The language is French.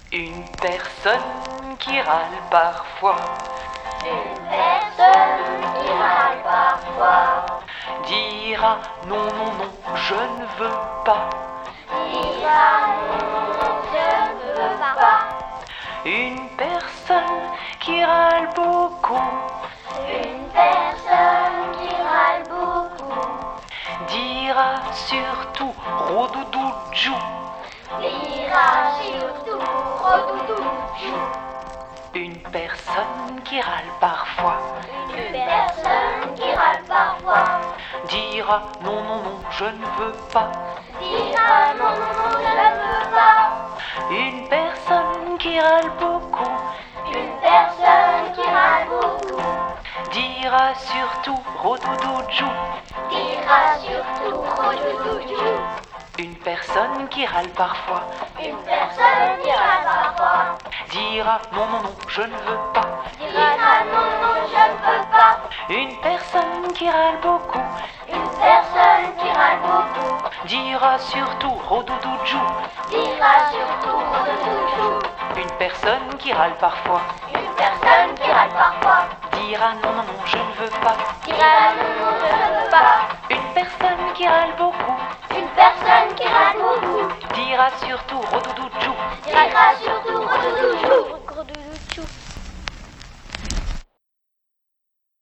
Une personne qui râle parfois. Une personne qui râle parfois Dira non, non, non, je ne veux pas. dira non, je ne veux pas. Une personne qui râle beaucoup. Une personne qui râle beaucoup Dira surtout rodoudou-djou. dira surtout rodoudou-djou. Une personne qui râle parfois. Une personne qui râle parfois Dira non, non, non, je ne veux pas. dira non, non, je ne veux pas. Une personne qui râle beaucoup. Une personne qui râle beaucoup Dira surtout rodoudou-djou. dira surtout rodoudou-djou. Une personne qui râle parfois. Une personne qui râle parfois Dira non, non, non, je ne veux pas. dira non, non, je ne veux pas. Une personne qui râle beaucoup. Une personne qui râle beaucoup Dira surtout rodoudou-djou. dira surtout rodoudou-djou. Une personne qui râle parfois. Une personne qui râle parfois Dira non, non, non, je ne veux pas. dira non, non, je ne veux pas. Une personne qui râle beaucoup. Une personne qui râle beaucoup Dira surtout rodoudou-djou. dira surtout rodoudou-djou.